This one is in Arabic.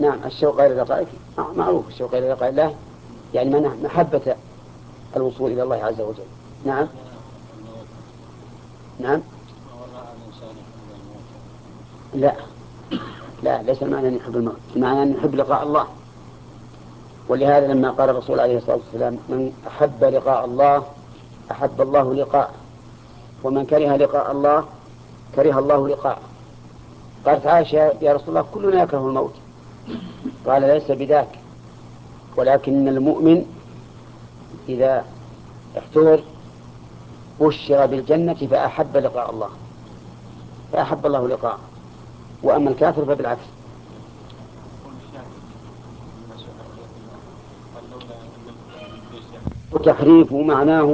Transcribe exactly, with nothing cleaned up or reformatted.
نعم الشوق إلى لقائك معروف، الشوق إلى لقاء الله يعني من محبة الوصول إلى الله عز وجل. نعم نعم لا لا ليس المعنى أن يحب الموت، المعنى أن يحب لقاء الله. ولهذا لما قال الرسول عليه الصلاة والسلام من أحب لقاء الله أحب الله لقاءه، ومن كره لقاء الله كره الله لقاءه. قالت عائشة يا رسول الله كلنا يكره الموت، قال ليس بذاك، ولكن المؤمن إذا احتضر بشر بالجنة فأحب لقاء الله فأحب الله لقاءه، وأما الكافر فبالعكس. وتحريف معناه